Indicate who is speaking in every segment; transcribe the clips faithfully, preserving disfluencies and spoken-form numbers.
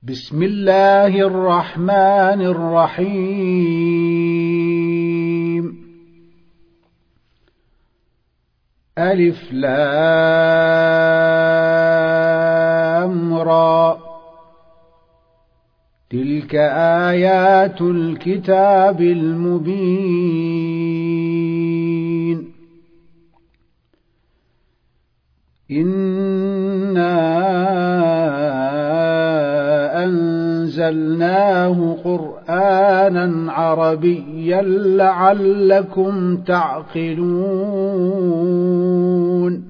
Speaker 1: بسم الله الرحمن الرحيم. ألف لام را، تلك آيات الكتاب المبين. إنا أنزلناه قرآنا عربيا لعلكم تعقلون.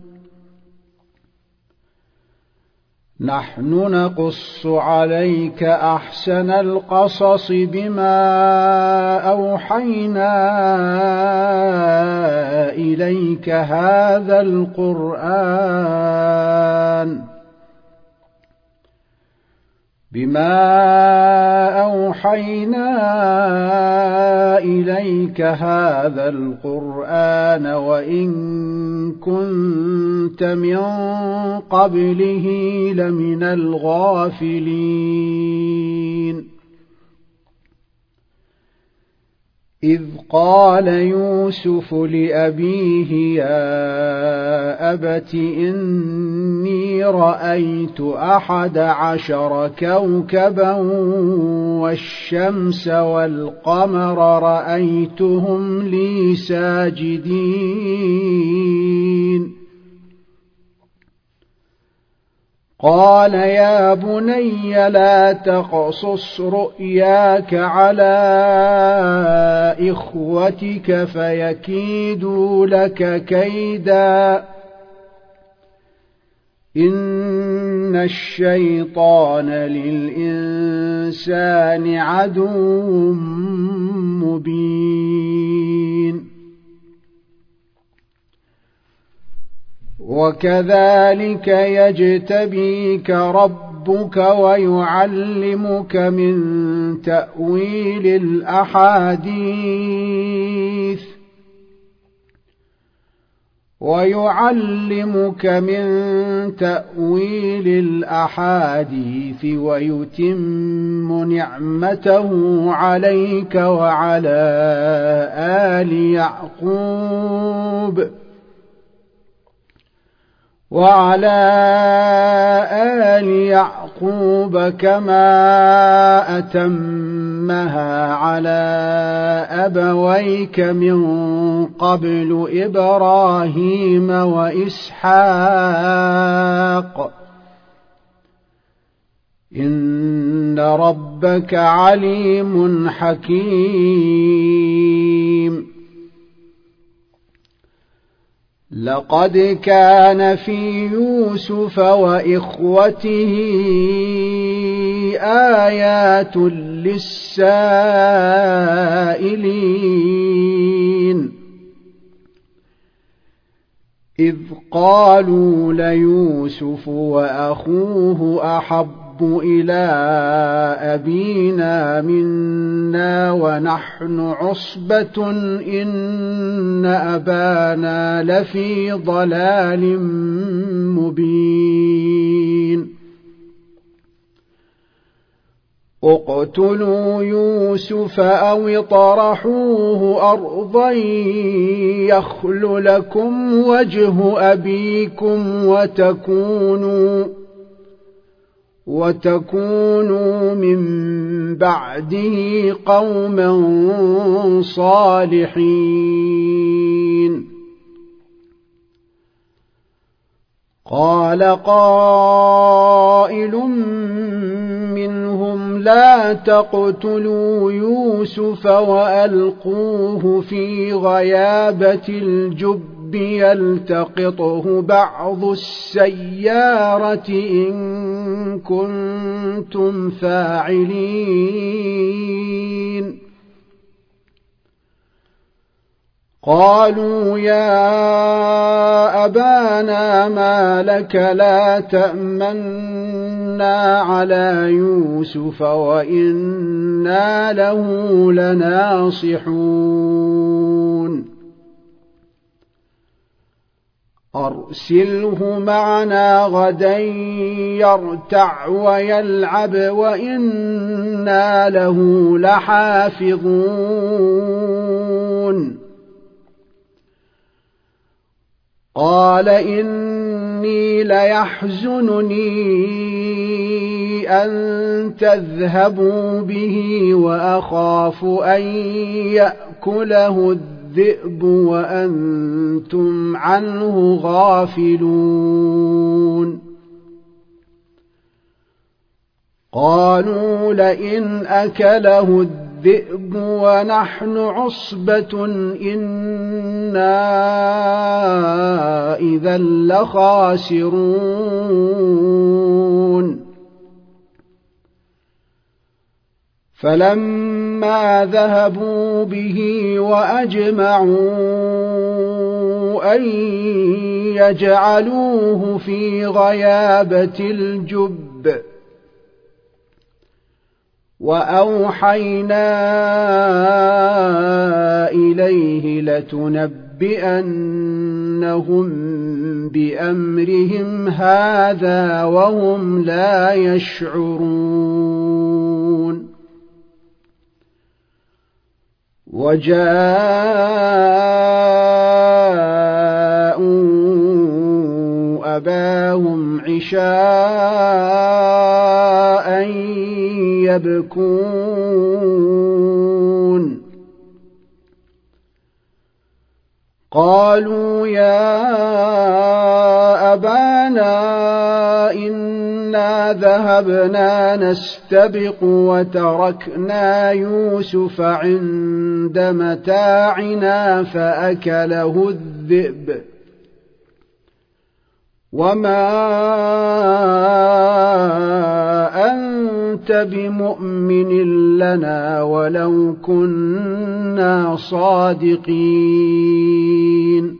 Speaker 1: نحن نقص عليك أحسن القصص بما أوحينا إليك هذا القرآن بما أوحينا إليك هذا القرآن وإن كنت من قبله لمن الغافلين. إذ قال يوسف لأبيه يا أبت إني رأيت أحد عشر كوكبا والشمس والقمر رأيتهم لي ساجدين. قال يا بني لا تقصص رؤياك على إخوتك فيكيدوا لك كيدا إن الشيطان للإنسان عدو مبين. وكذلك يجتبيك ربك ويعلمك من تأويل الأحاديث ويعلمك من تأويل الأحاديث ويتم نعمته عليك وعلى آل يعقوب وعلى آل يعقوب كما أتمها على أبويك من قبل إبراهيم وإسحاق إن ربك عليم حكيم. لقد كان في يوسف وإخوته آيات للسائلين إذ قالوا ليوسف وأخوه أحب إلى أبينا منا ونحن عصبة إن أبانا لفي ضلال مبين. اقتلوا يوسف أو اطرحوه أرضا يخل لكم وجه أبيكم وتكونوا وتكونوا من بعده قوما صالحين. قال قائل منهم لا تقتلوا يوسف وألقوه في غيابة الجب يلتقطه بعض السيارة إن كنتم فاعلين. قالوا يا أبانا ما لك لا تأمنا على يوسف وإنا له لناصحون. أرسله معنا غدا يرتع ويلعب وإنا له لحافظون قال إني ليحزنني أن تذهبوا به وأخاف أن يأكله الذئب وأنتم عنه غافلون قالوا لئن أكله الذئب ونحن عصبة إنا إذا لخاسرون فلما ذهبوا به وأجمعوا أن يجعلوه في غيابة الجب وأوحينا إليه لتنبئنهم بأمرهم هذا وهم لا يشعرون وجاءوا أباهم عشاء يبكون قالوا يا أبانا إنا ذهبنا نستبق وتركنا يوسف عند متاعنا فأكله الذئب وما أنت بمؤمن لنا ولو كنا صادقين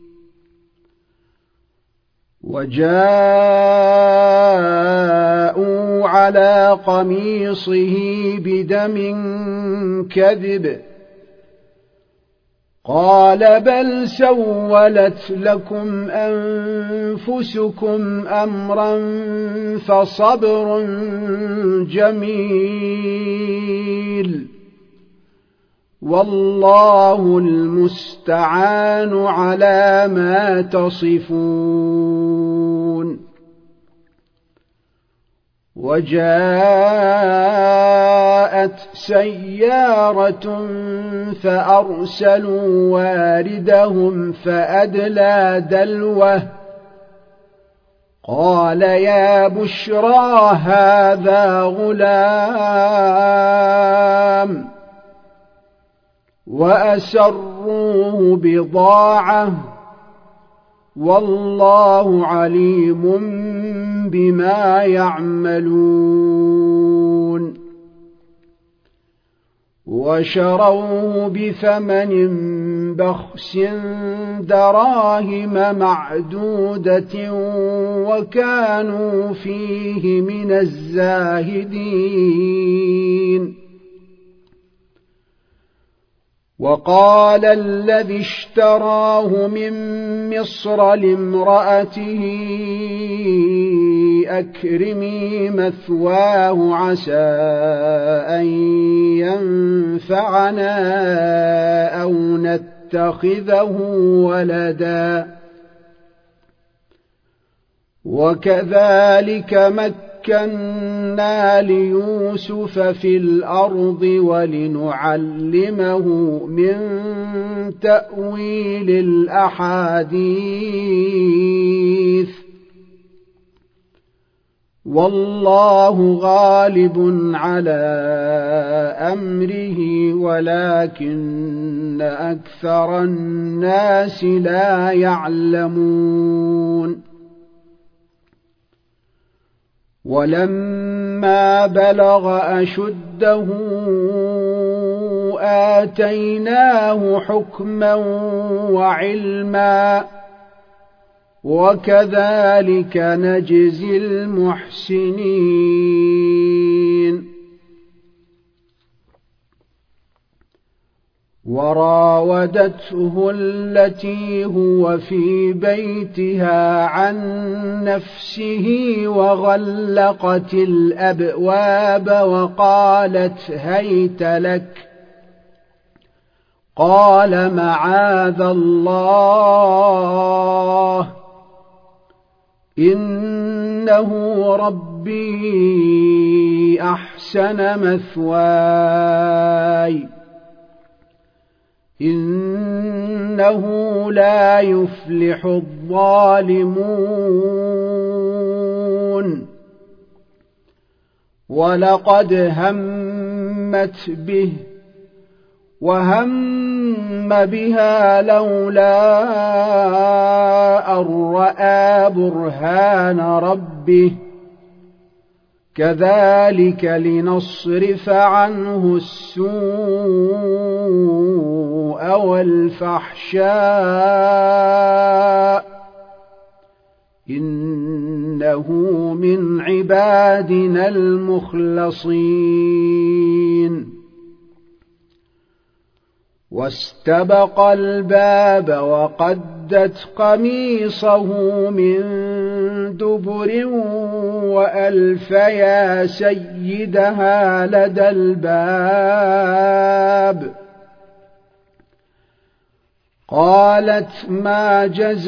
Speaker 1: وجاءوا على قميصه بدم كذب قال بل سولت لكم أنفسكم أمرا فصبر جميل والله المستعان على ما تصفون وجاءت سيارة فأرسلوا واردهم فأدلى دلوه قال يا بشرى هذا غلام وأسروه بضاعة والله عليم بما يعملون وشروه بثمن بخس دراهم معدودة وكانوا فيه من الزاهدين وقال الذي اشتراه من مصر لامرأته أكرمي مثواه عسى أن ينفعنا أو نتخذه ولدا وكذلك مكنا ليوسف في الأرض ولنعلمه من تأويل الأحاديث والله غالب على أمره ولكن أكثر الناس لا يعلمون ولما بلغ أشده آتيناه حكما وعلما وكذلك نجزي المحسنين وراودته التي هو في بيتها عن نفسه وغلقت الأبواب وقالت هيت لك قال معاذ الله إنه ربي أحسن مثواي إنه لا يفلح الظالمون ولقد همت به وهم بها لولا أن رأى برهان ربه كذلك لنصرف عنه السوء والفحشاء إنه من عبادنا المخلصين واستبق الباب وقدت قميصه من دبر وألف يا سيدها لدى الباب قالت ما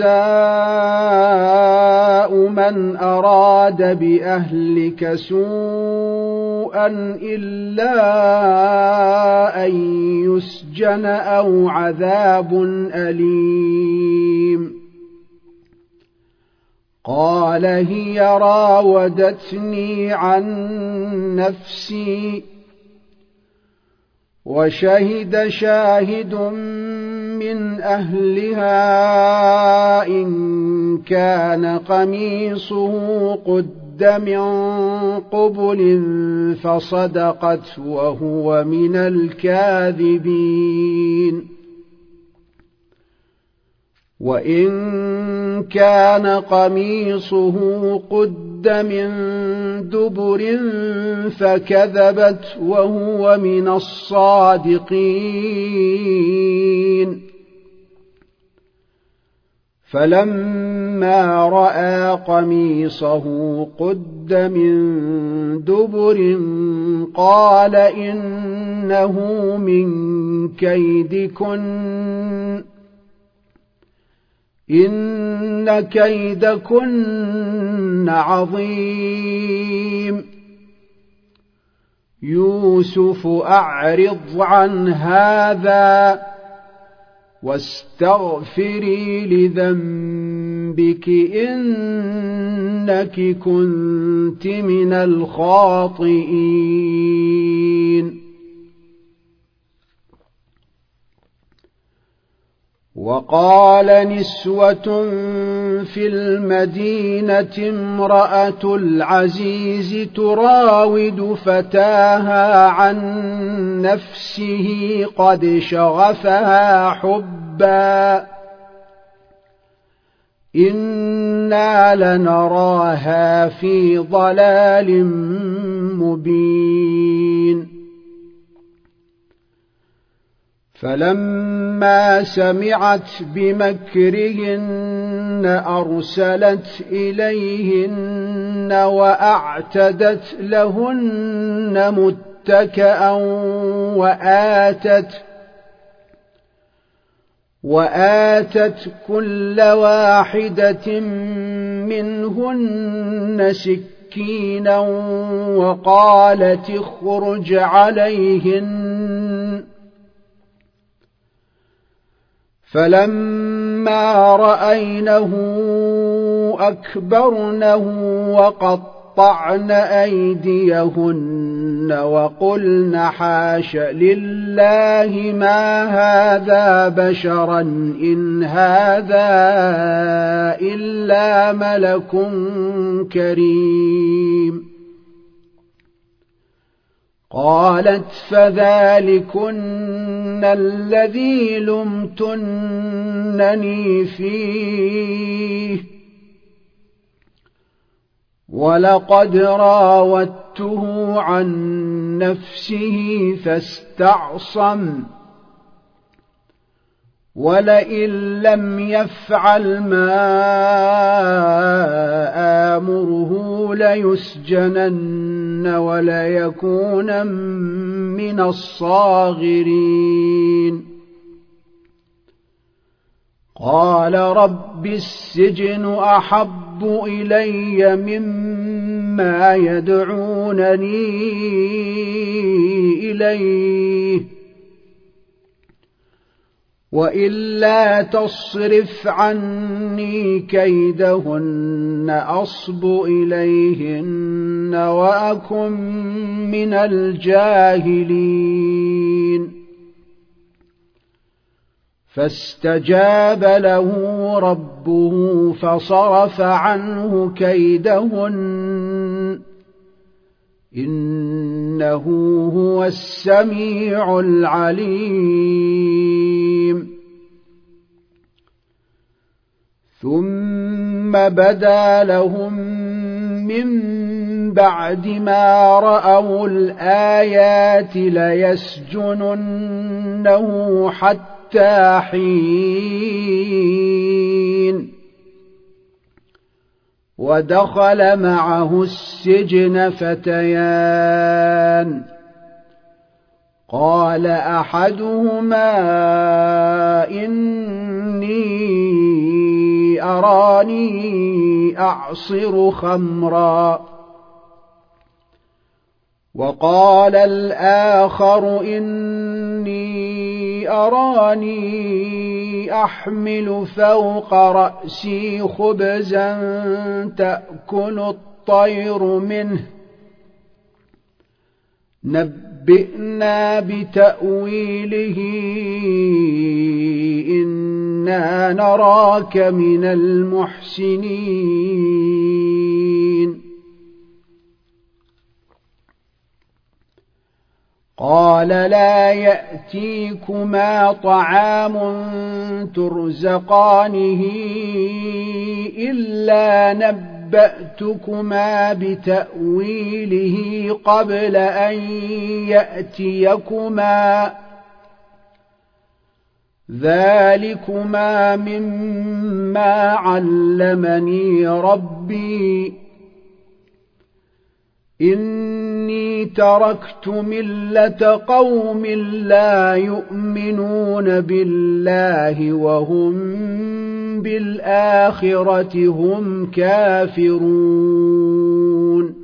Speaker 1: جزاء من أراد بأهلك سوءا إلا أن يسجن أو عذاب أليم قال هي راودتني عن نفسي وشهد شاهد من أهلها إن كان قميصه قد من قبل فصدقت وهو من الكاذبين وإن كان قميصه قد من دبر فكذبت وهو من الصادقين فلما رأى قميصه قد من دبر قال إنه من كيدكن إن كيدكن عظيم يوسف أعرض عن هذا واستغفري لذنبك إنك كنت من الخاطئين وقال نسوة في المدينة امرأة العزيز تراود فتاها عن نفسه قد شغفها حبا إنا لنراها في ضلال مبين فلما سمعت بمكرهن أرسلت إليهن وأعتدت لهن متكئا وآتت وآتت كل واحدة منهن سكينا وقالت اخرج عليهن فلما رأينه أكبرنه وقطعن أيديهن وقلن حاش لله ما هذا بشرا إن هذا إلا ملك كريم قالت فذلكن الذي لمتنني فيه ولقد راودته عن نفسه فاستعصم ولئن لم يفعل ما آمره ليسجنن وليكونن من الصاغرين قال رب السجن أحب إلي مما يدعونني إليه وإلا تصرف عني كيدهن أصب إليهن وأكن من الجاهلين فاستجاب له ربه فصرف عنه كيدهن إنه هو السميع العليم ثم بدا لهم من بعد ما رأوا الآيات ليسجننه حتى حين ودخل معه السجن فتيان قال أحدهما إني أراني أعصر خمرا وقال الآخر إني أراني أحمل فوق رأسي خبزا تأكل الطير منه نبئنا بتأويله إنا نراك من المحسنين قال لا يأتيكما طعام ترزقانه إلا نبأتكما بتأويله قبل أن يأتيكما ذلكما مما علمني ربي إني تركت ملة قوم لا يؤمنون بالله وهم بالآخرة هم كافرون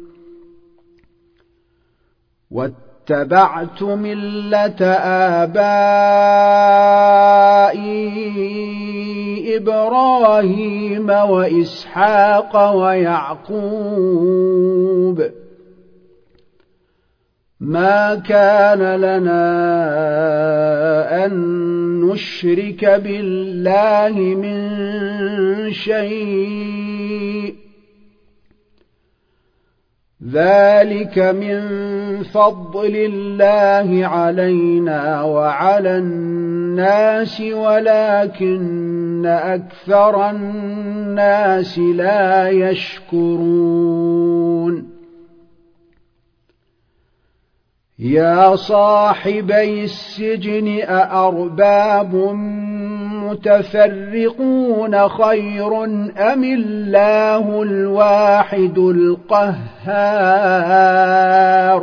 Speaker 1: واتبعت ملة آبائي إبراهيم وإسحاق ويعقوب ما كان لنا أن نشرك بالله من شيء ذلك من فضل الله علينا وعلى الناس ولكن أكثر الناس لا يشكرون يا صاحبي السجن أأرباب متفرقون خير أم الله الواحد القهار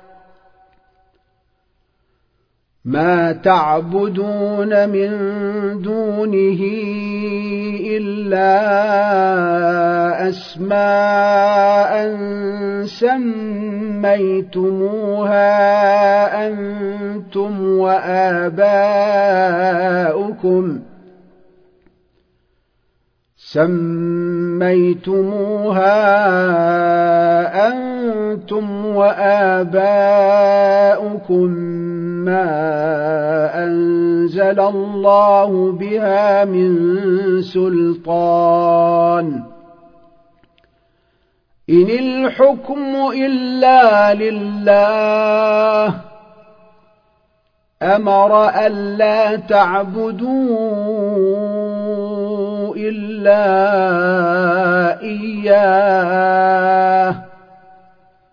Speaker 1: ما تعبدون من دونه إلا أسماء سميتموها أنتم وآباؤكم سميتموها أنتم وآباؤكم ما أنزل الله بها من سلطان إن الحكم إلا لله أمر ألا تعبدوا إلا إياه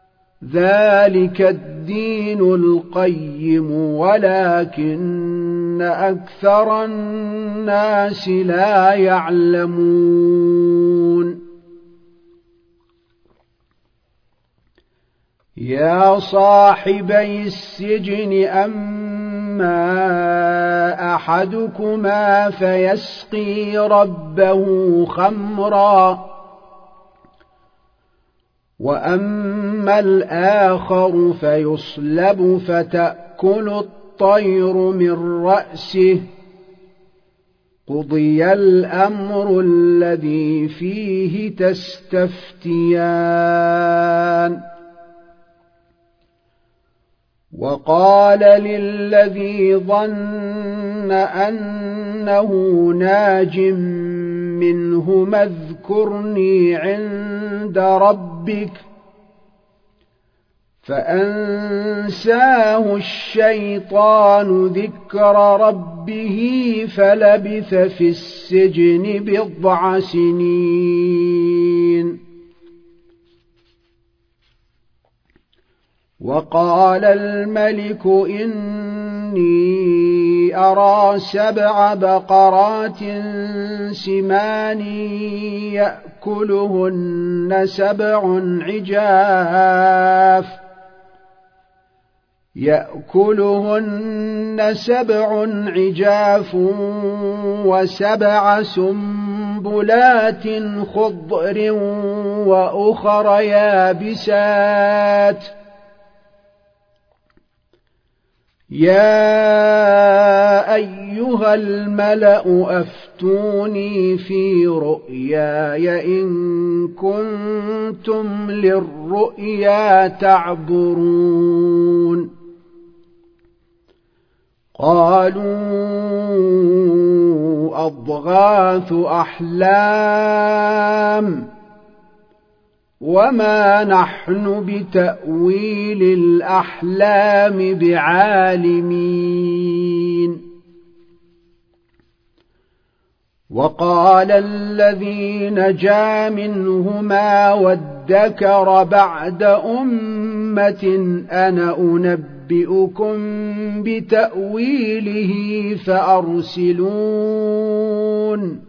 Speaker 1: ذلك الدين القيم ولكن أكثر الناس لا يعلمون يا صاحبي السجن أما أحدكما فيسقي ربه خمرا وأما الآخر فيصلب فتأكل الطير من رأسه قضي الأمر الذي فيه تستفتيان وقال للذي ظن أنه ناج منه اذكرني عند ربك فأنساه الشيطان ذكر ربه فلبث في السجن بضع سنين وقال الملك إني أرى سبع بقرات سمان يأكلهن سبع عجاف يأكلهن سبع عجاف وسبع سنبلات خضر وأخر يابسات يا أيها الملأ أفتوني في رؤياي إن كنتم للرؤيا تعبرون قالوا أضغاث أحلام وما نحن بتأويل الأحلام بعالمين وقال الذي نجا منهما وادكر بعد أمة أنا أنبئكم بتأويله فأرسلون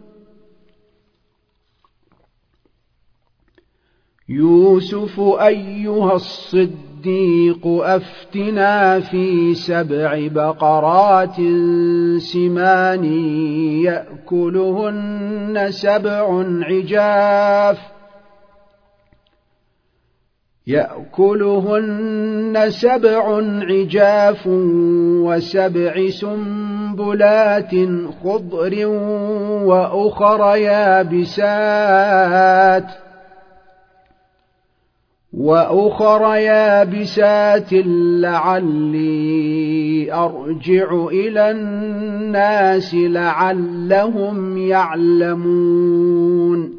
Speaker 1: يوسف أيها الصديق أفتنا في سبع بقرات سمان يأكلهن سبع عجاف يأكلهن سبع عجاف وسبع سنبلات خضر وأخر يابسات وأخر يابسات لعلي أرجع إلى الناس لعلهم يعلمون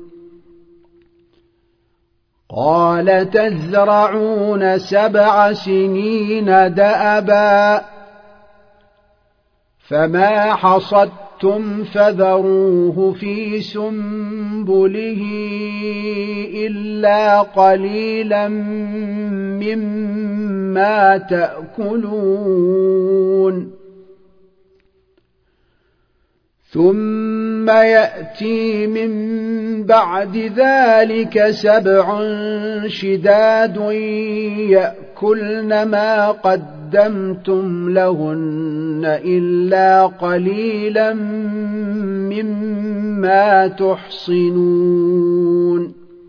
Speaker 1: قال تزرعون سبع سنين دأبا فما حصدتم فذروه في سنبله إلا قليلا مما تأكلون ثم يأتي من بعد ذلك سبع شداد يأكلن ما قدمتم لهن إلا قليلا مما تحصنون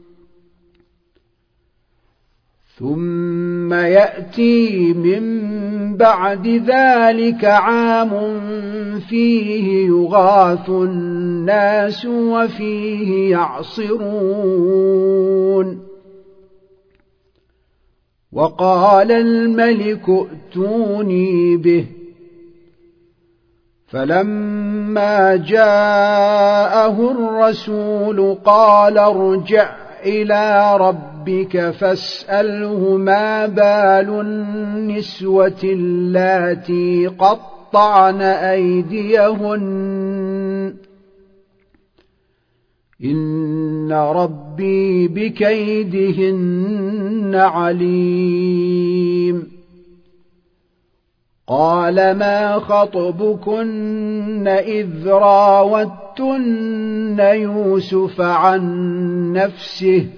Speaker 1: ثم يأتي من بعد ذلك عام فيه يغاث الناس وفيه يعصرون وقال الملك ائتوني به فلما جاءه الرسول قال ارجع إلى ربك فاسأله ما بال النسوة اللاتي قطعن أيديهن إن ربي بكيدهن عليم قال ما خطبكن إذ راوتن يوسف عن نفسه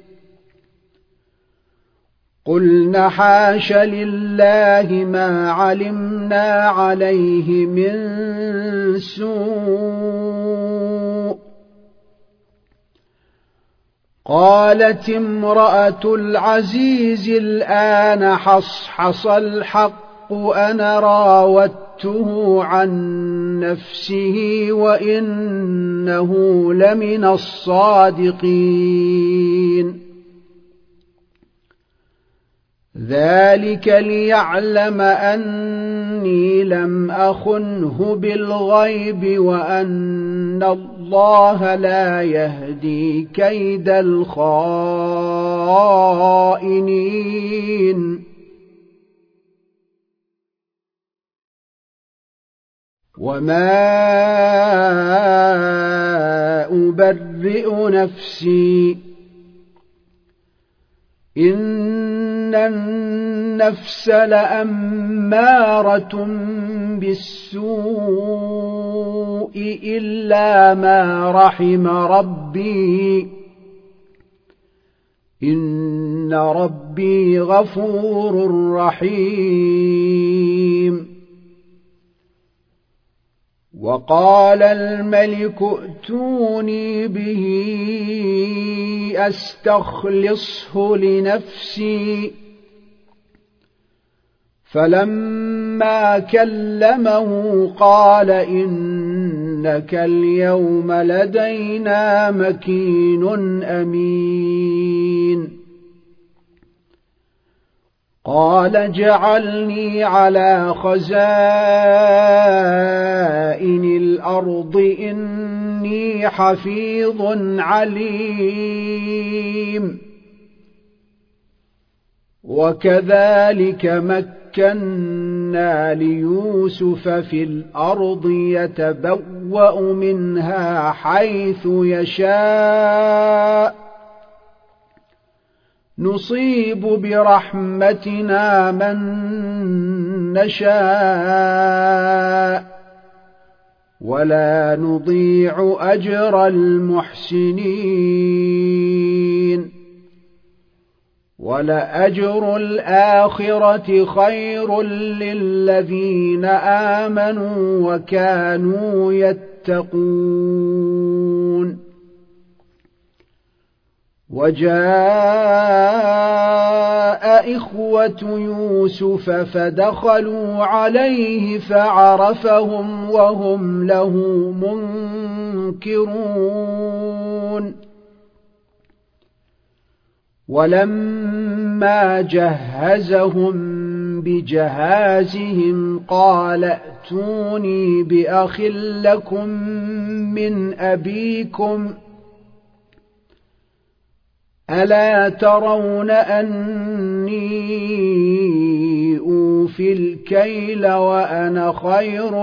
Speaker 1: قلن حاش لله ما علمنا عليه من سوء قالت امرأة العزيز الآن حصحص الحق أنا راودته عن نفسه وإنه لمن الصادقين ذلك ليعلم أني لم أخنه بالغيب وأن الله لا يهدي كيد الخائنين وما أبرئ نفسي إن النفس لأمارة بالسوء إلا ما رحم ربي إن ربي غفور رحيم وقال الملك ائتوني به أستخلصه لنفسي فلما كلمه قال إنك اليوم لدينا مكين أمين قال اجعلني على خزائن الأرض إني حفيظ عليم وكذلك مكنا ليوسف في الأرض يتبوأ منها حيث يشاء نصيب برحمتنا من نشاء ولا نضيع أجر المحسنين ولأجر الآخرة خير للذين آمنوا وكانوا يتقون وجاء إخوة يوسف فدخلوا عليه فعرفهم وهم له منكرون ولما جهزهم بجهازهم قال ائتوني بأخ لكم من أبيكم ألا ترون أني أوفي الكيل وأنا خير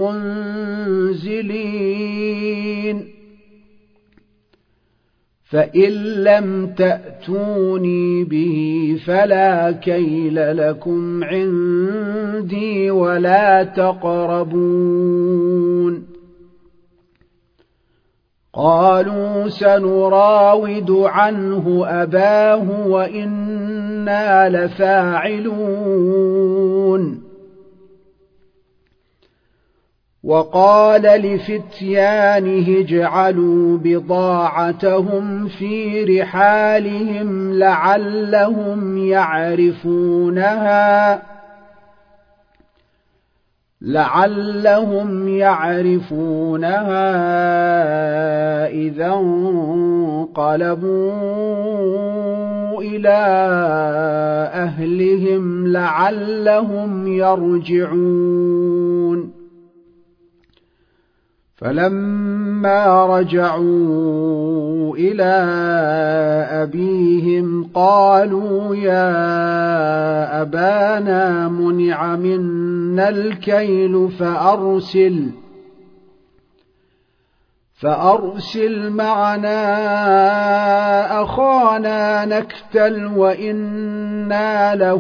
Speaker 1: المنزلين فإن لم تأتوني به فلا كيل لكم عندي ولا تقربون قالوا سنراود عنه أباه وإنا لفاعلون وقال لفتيانه اجعلوا بضاعتهم في رحالهم لعلهم يعرفونها لعلهم يعرفونها إذا انقلبوا إلى أهلهم لعلهم يرجعون فلما رجعوا إلى أبيهم قالوا يا أبانا منع منا الكيل فأرسل فأرسل معنا أخانا نكتل وإنا له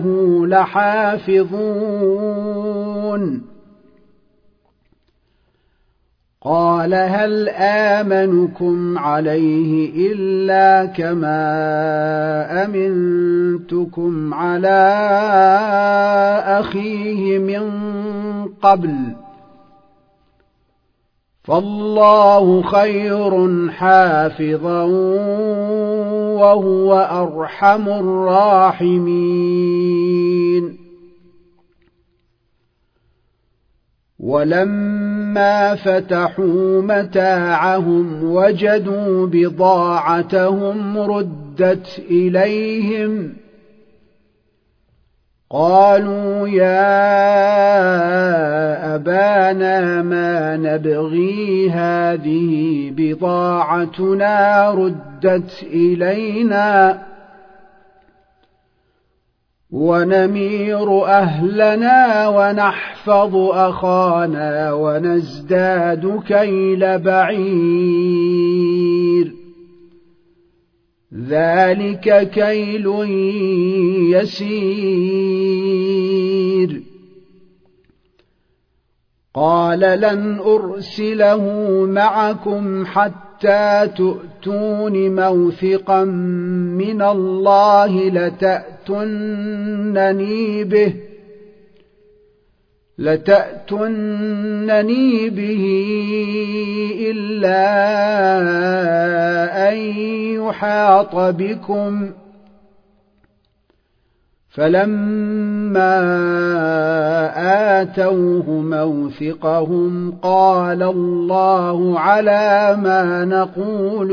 Speaker 1: لحافظون قال هل آمنكم عليه إلا كما أمنتكم على أخيه من قبل فالله خير حافظا وهو أرحم الراحمين ولما فتحوا متاعهم وجدوا بضاعتهم ردت إليهم قالوا يا أبانا ما نبغي هذه بضاعتنا ردت إلينا ونمير أهلنا ونحفظ أخانا ونزداد كيل بعير ذلك كيل يسير قال لن أرسله معكم حتى تؤتون موثقا من الله لتأتونني به لتأتونني به إلا أن يحاط بكم فلما آتوه موثقهم قال الله على ما نقول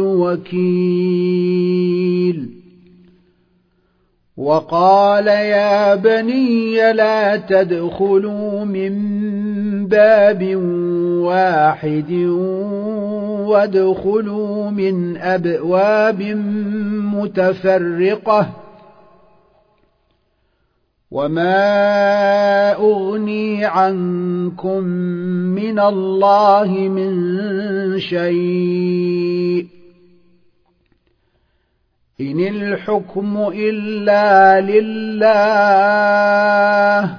Speaker 1: وكيل وقال يا بني لا تدخلوا من باب واحد وادخلوا من أبواب متفرقة وما أغني عنكم من الله من شيء إن الحكم إلا لله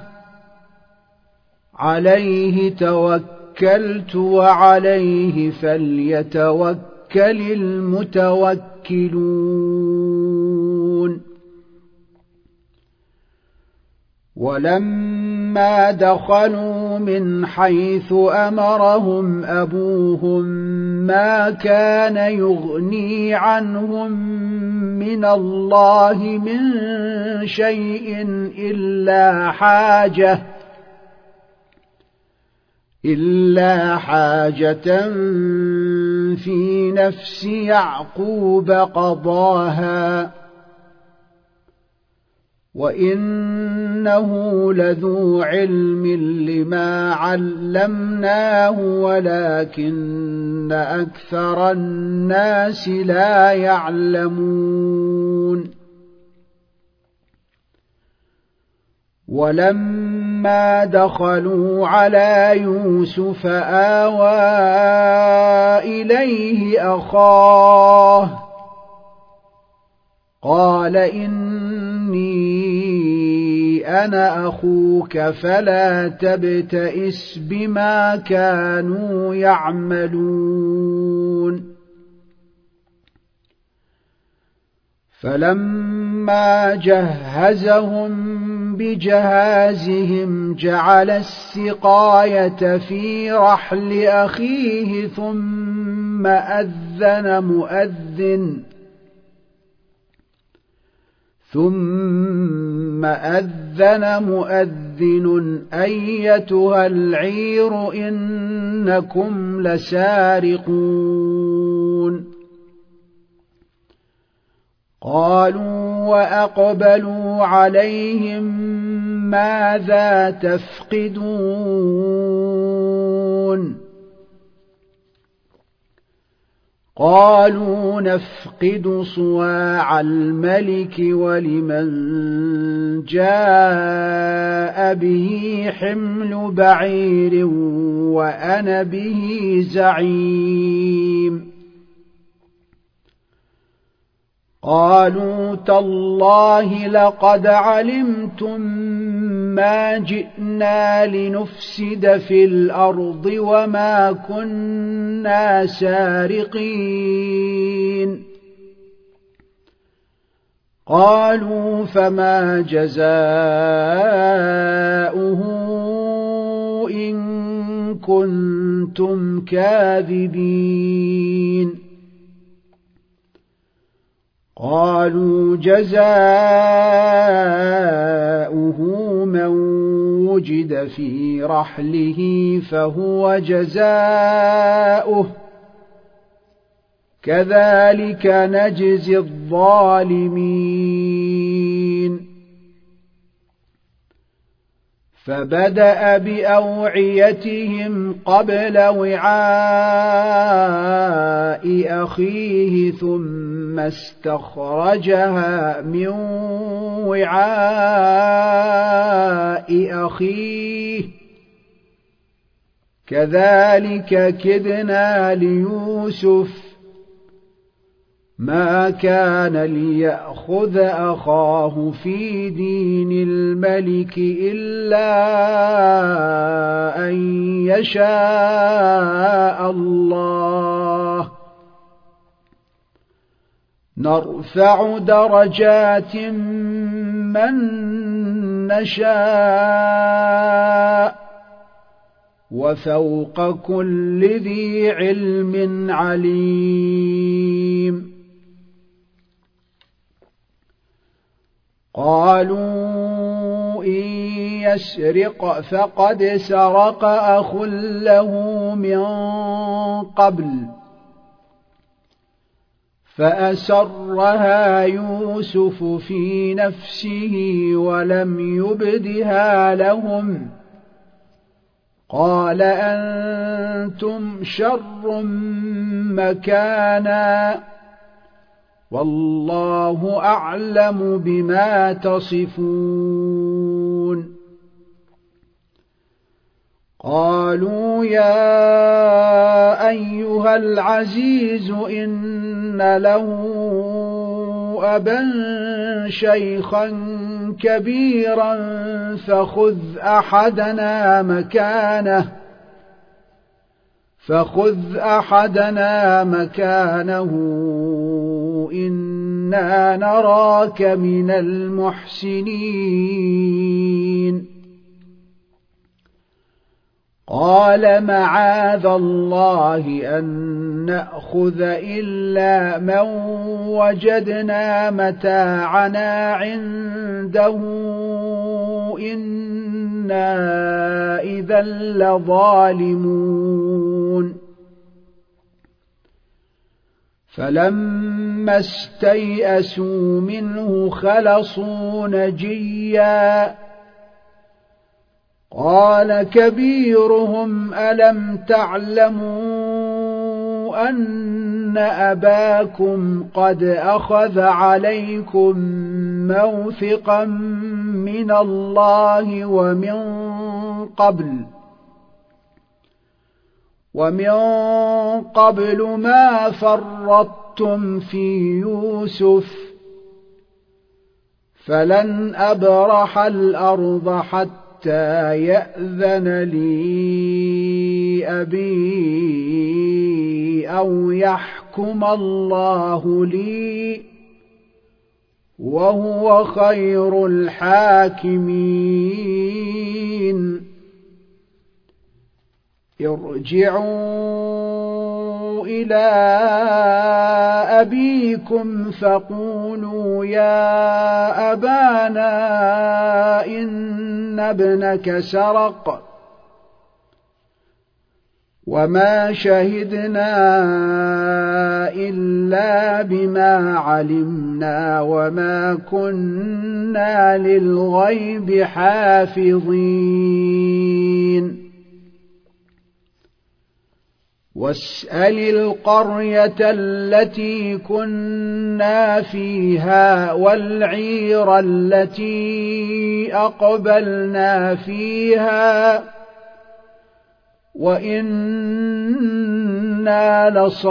Speaker 1: عليه توكلت وعليه فليتوكل المتوكلون ولما دخلوا من حيث أمرهم أبوهم ما كان يغني عنهم من الله من شيء إلا حاجة إلا حاجة في نفس يعقوب قضاها وإنه لذو علم لما علمناه ولكن أكثر الناس لا يعلمون ولما دخلوا على يوسف آوى إليه أخاه قال إني أنا أخوك فلا تبتئس بما كانوا يعملون فلما جهزهم بجهازهم جعل السقاية في رحل أخيه ثم أذن مؤذن ثم أذن مؤذن أيتها العير إنكم لسارقون قالوا وأقبلوا عليهم ماذا تفقدون قالوا نفقد صواع الملك ولمن جاء به حمل بعير وأنا به زعيم قالوا تالله لقد علمتم ما جئنا لنفسد في الأرض وما كنا سارقين قالوا فما جزاؤه إن كنتم كاذبين قالوا جزاؤه من وجد في رحله فهو جزاؤه كذلك نجزي الظالمين فبدأ بأوعيتهم قبل وعاء أخيه ثم استخرجها من وعاء أخيه كذلك كدنا ليوسف ما كان ليأخذ أخاه في دين الملك إلا أن يشاء الله نرفع درجات من نشاء وفوق كل ذي علم عليم قالوا إن يسرق فقد سرق أخ له من قبل فأسرها يوسف في نفسه ولم يبدها لهم قال أنتم شر مكانا والله أعلم بما تصفون قالوا يا أيها العزيز إن له أبا شيخا كبيرا فخذ أحدنا مكانه فخذ أحدنا مكانه إنا نراك من المحسنين قال معاذ الله أن نأخذ إلا من وجدنا متاعنا عنده إنا إذا لظالمون فلما استيئسوا منه خلصوا نجيا قال كبيرهم ألم تعلموا أن أباكم قد أخذ عليكم موثقا من الله ومن قبل ومن قبل ما فرطتم في يوسف فلن أبرح الأرض حتى حتى يأذن لي أبي أو يحكم الله لي وهو خير الحاكمين ارجعوا إلى أبيكم فقولوا يا أبانا إن ابنك سرق وما شهدنا إلا بما علمنا وما كنا للغيب حافظين واسأل القرية التي كنا فيها والعير التي أقبلنا فيها وإنا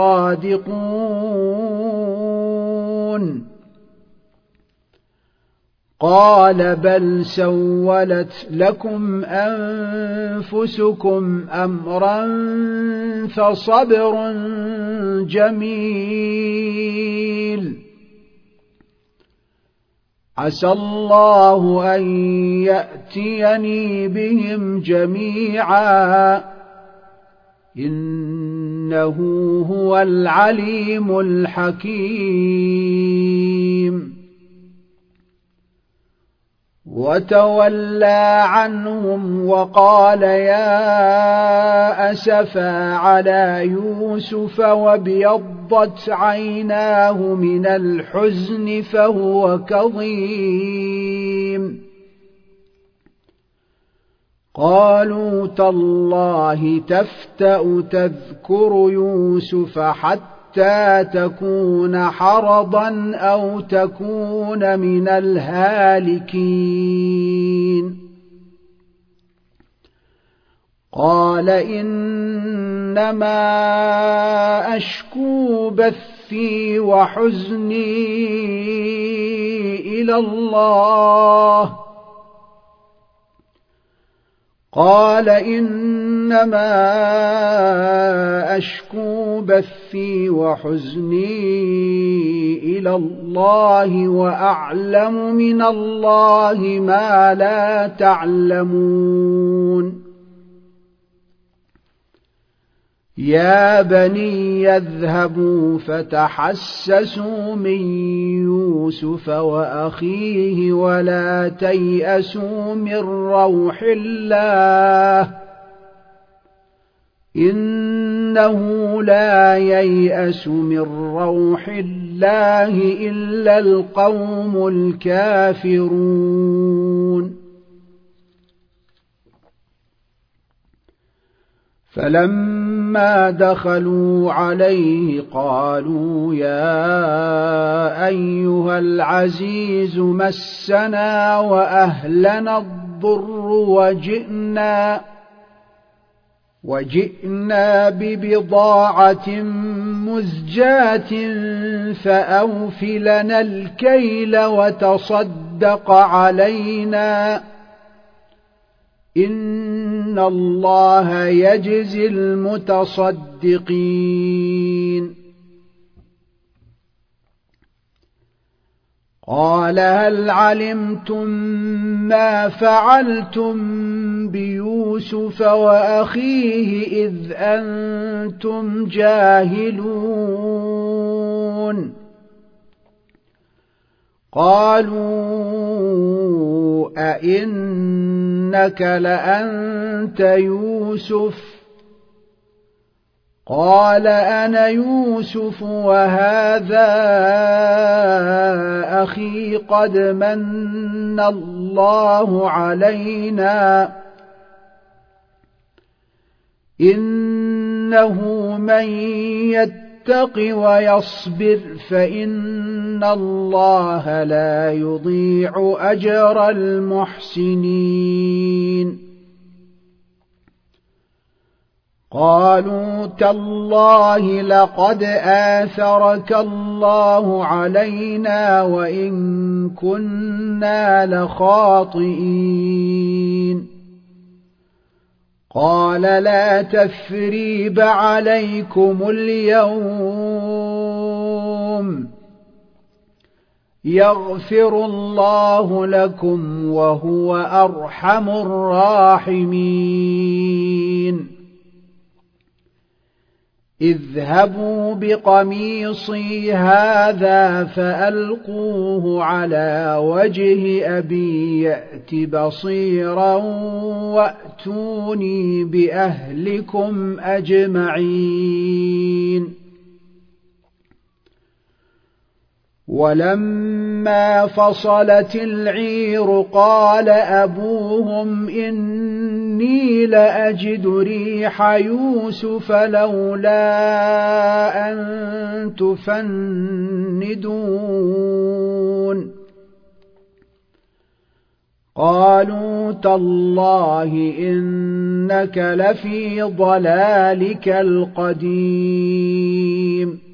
Speaker 1: لصادقون قال بل سولت لكم أنفسكم أمرا فصبر جميل عسى الله أن يأتيني بهم جميعا إنه هو العليم الحكيم وتولى عنهم وقال يا أسفا على يوسف وابيضت عيناه من الحزن فهو كظيم قالوا تالله تفتأ تذكر يوسف حتى تكون حرضا أو تكون من الهالكين قال إنما أشكو بثي وحزني إلى الله قال إنما أشكو بثي وحزني إلى الله وأعلم من الله ما لا تعلمون يا بني اذهبوا فتحسسوا من يوسف وأخيه ولا تيأسوا من روح الله إنه لا ييأس من روح الله إلا القوم الكافرون فلما دخلوا عليه قالوا يا أيها العزيز مسنا وأهلنا الضر وجئنا وجئنا ببضاعة مزجاة فأوف لنا الكيل وتصدق علينا إن الله يجزي المتصدقين قال هل علمتم ما فعلتم بيوسف وأخيه إذ أنتم جاهلون قالوا أئنك لأنت يوسف قال أنا يوسف وهذا أخي قد من الله علينا إنه من يتق ويصبر فإن الله لا يضيع أجر المحسنين قالوا تالله لقد آثرك الله علينا وإن كنا لخاطئين قال لا تثريب عليكم اليوم يغفر الله لكم وهو أرحم الراحمين اذهبوا بقميصي هذا فألقوه على وجه أبي يأت بصيرا وأتوني بأهلكم أجمعين ولما فصلت العير قال أبوهم إني لأجد ريح يوسف لولا أن تفندون قالوا تالله إنك لفي ضلالك القديم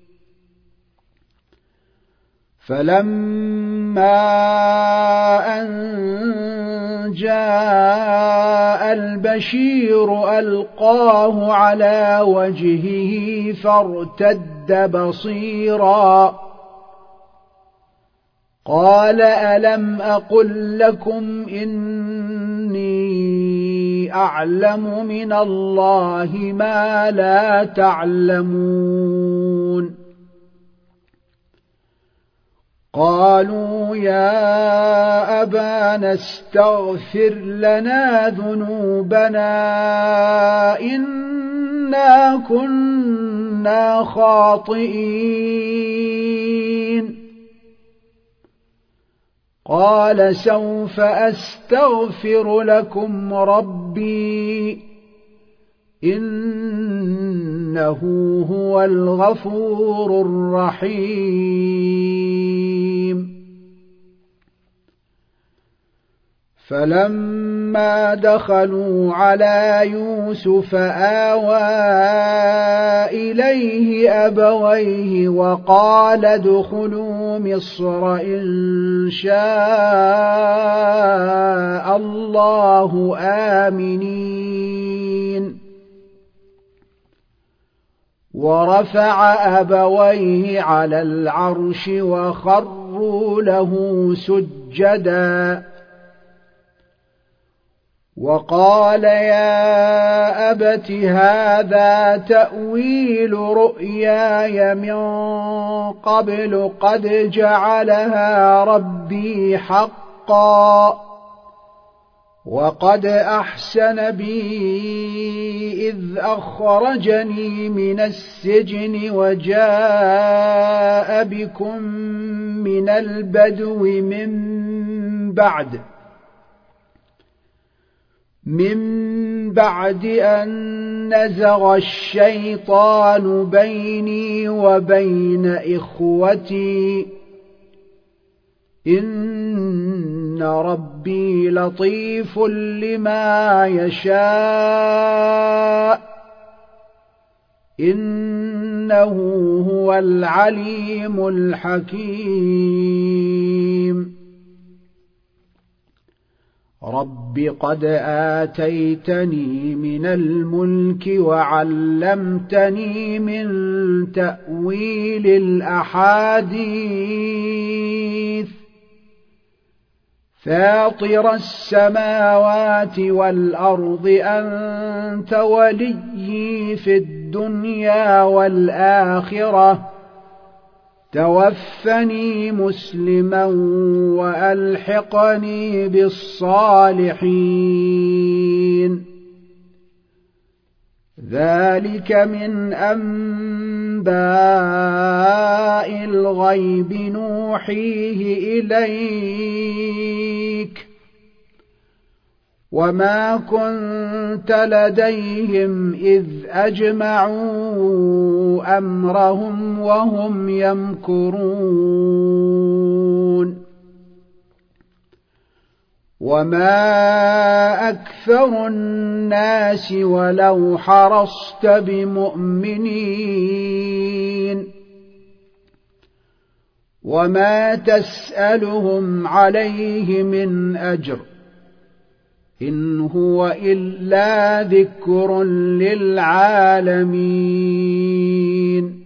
Speaker 1: فلما أن جاء البشير ألقاه على وجهه فارتد بصيرا قال ألم أقل لكم إني أعلم من الله ما لا تعلمون قالوا يا أبانا استغفر لنا ذنوبنا إنا كنا خاطئين قال سوف أستغفر لكم ربي إنه هو الغفور الرحيم فلما دخلوا على يوسف آوى إليه أبويه وقال ادخلوا مصر إن شاء الله آمنين ورفع أبويه على العرش وخروا له سجدا وقال يا أبت هذا تأويل رؤياي من قبل قد جعلها ربي حقا وقد أحسن بي إذ أخرجني من السجن وجاء بكم من البدو من بعد من بعد أن نزغ الشيطان بيني وبين إخوتي إن ربي لطيف لما يشاء إنه هو العليم الحكيم رب قد آتيتني من الملك وعلمتني من تأويل الأحاديث فاطر السماوات والأرض أنت وليي في الدنيا والآخرة توفني مسلما وألحقني بالصالحين ذلك من أنباء الغيب نوحيه إليك وما كنت لديهم إذ أجمعوا أمرهم وهم يمكرون وما أكثر الناس ولو حرصت بمؤمنين وما تسألهم عليه من أجر إن هو إلا ذكر للعالمين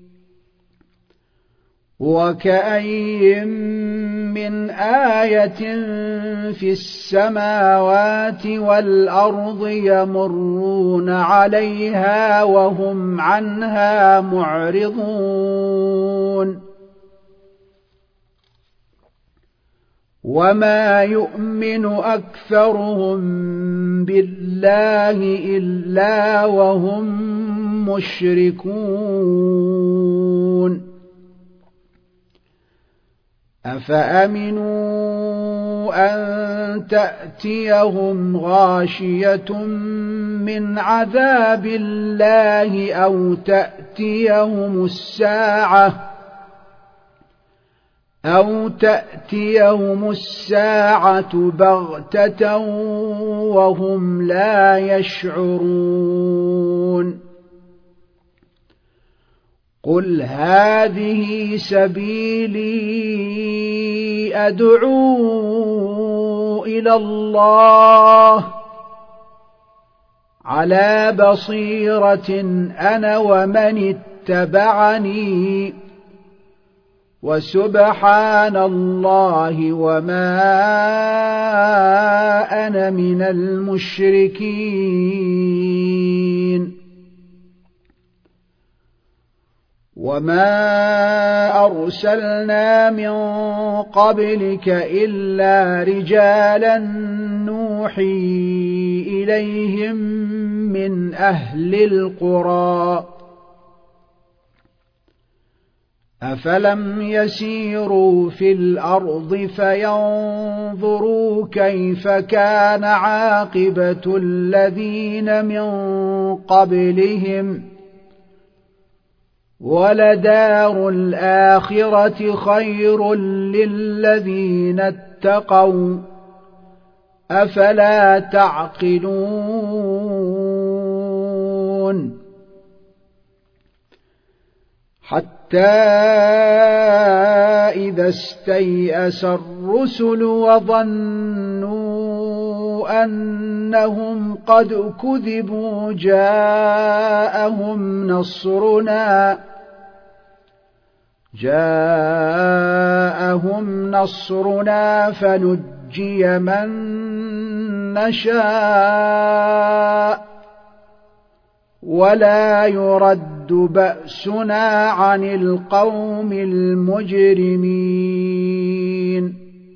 Speaker 1: وكأي من آية في السماوات والأرض يمرون عليها وهم عنها معرضون وما يؤمن أكثرهم بالله إلا وهم مشركون أفأمنوا أن تأتيهم غاشية من عذاب الله أو تأتيهم الساعة أو تأتيهم الساعة بغتة وهم لا يشعرون قل هذه سبيلي أدعو إلى الله على بصيرة أنا ومن اتبعني وسبحان الله وما أنا من المشركين وما أرسلنا من قبلك إلا رجالا نوحي إليهم من أهل القرى أفلم يسيروا في الأرض فينظروا كيف كان عاقبة الذين من قبلهم ولدار الآخرة خير للذين اتقوا أفلا تعقلون حتى إذا استيأس الرسل وظنوا أنهم قد كذبوا جاءهم نصرنا جاءهم نصرنا فنجي من نشاء ولا يرد بأسنا عن القوم المجرمين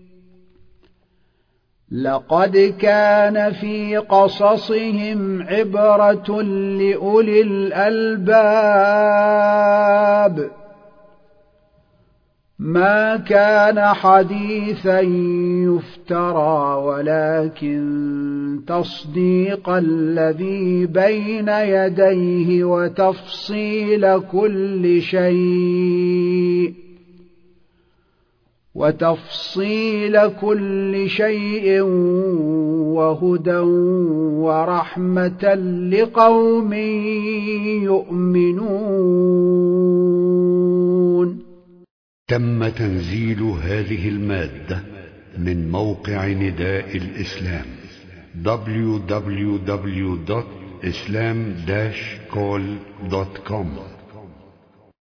Speaker 1: لقد كان في قصصهم عبرة لأولي الألباب ما كان حديثا يفترى ولكن تصديق الذي بين يديه وتفصيل كل شيء وتفصيل كل شيء وهدى ورحمة لقوم يؤمنون.
Speaker 2: تم تنزيل هذه المادة من موقع نداء الإسلام دبليو دبليو دبليو دوت إسلام داش كول دوت كوم.